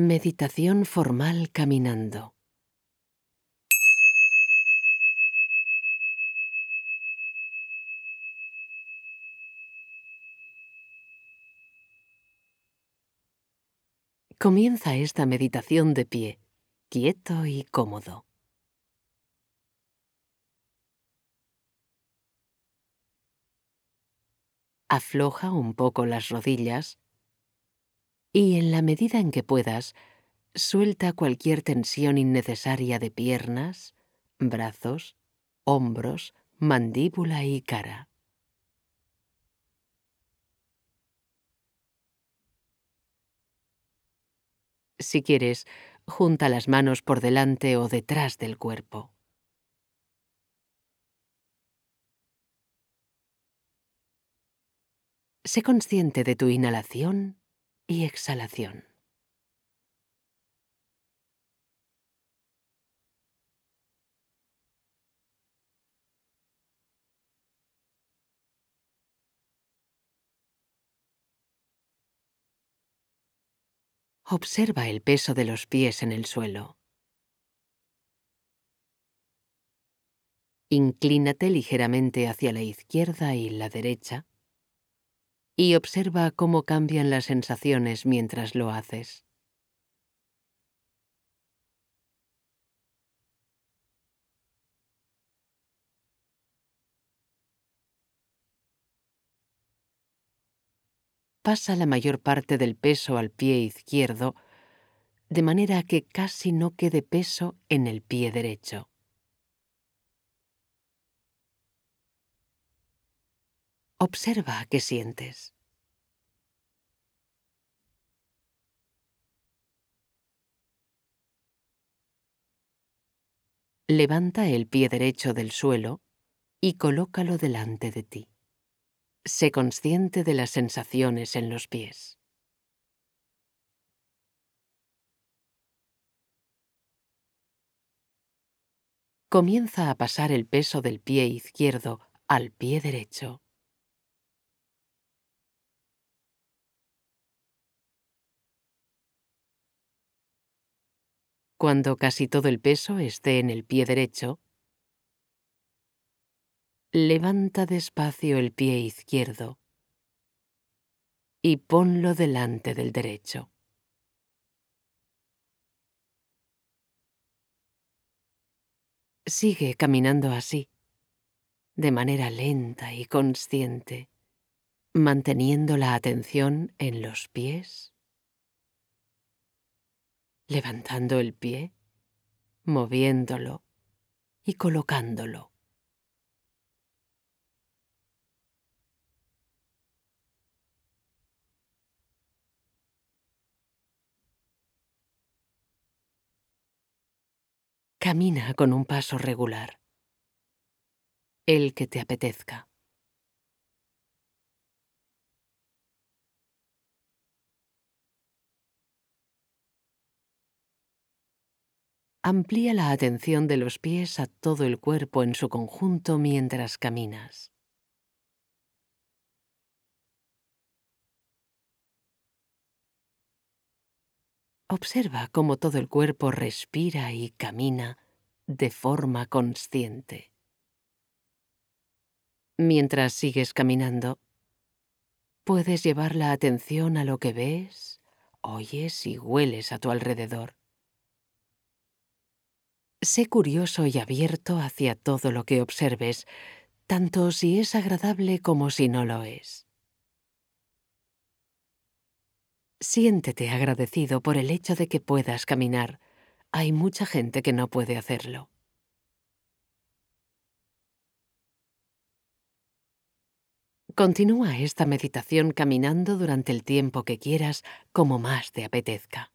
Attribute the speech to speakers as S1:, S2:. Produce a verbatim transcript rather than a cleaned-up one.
S1: Meditación formal caminando. Comienza esta meditación de pie, quieto y cómodo. Afloja un poco las rodillas y, en la medida en que puedas, suelta cualquier tensión innecesaria de piernas, brazos, hombros, mandíbula y cara. Si quieres, junta las manos por delante o detrás del cuerpo. Sé consciente de tu inhalación y exhalación. Observa el peso de los pies en el suelo. Inclínate ligeramente hacia la izquierda y la derecha y observa cómo cambian las sensaciones mientras lo haces. Pasa la mayor parte del peso al pie izquierdo, de manera que casi no quede peso en el pie derecho. Observa qué sientes. Levanta el pie derecho del suelo y colócalo delante de ti. Sé consciente de las sensaciones en los pies. Comienza a pasar el peso del pie izquierdo al pie derecho. Cuando casi todo el peso esté en el pie derecho, levanta despacio el pie izquierdo y ponlo delante del derecho. Sigue caminando así, de manera lenta y consciente, manteniendo la atención en los pies, levantando el pie, moviéndolo y colocándolo. Camina con un paso regular, el que te apetezca. Amplía la atención de los pies a todo el cuerpo en su conjunto mientras caminas. Observa cómo todo el cuerpo respira y camina de forma consciente. Mientras sigues caminando, puedes llevar la atención a lo que ves, oyes y hueles a tu alrededor. Sé curioso y abierto hacia todo lo que observes, tanto si es agradable como si no lo es. Siéntete agradecido por el hecho de que puedas caminar. Hay mucha gente que no puede hacerlo. Continúa esta meditación caminando durante el tiempo que quieras, como más te apetezca.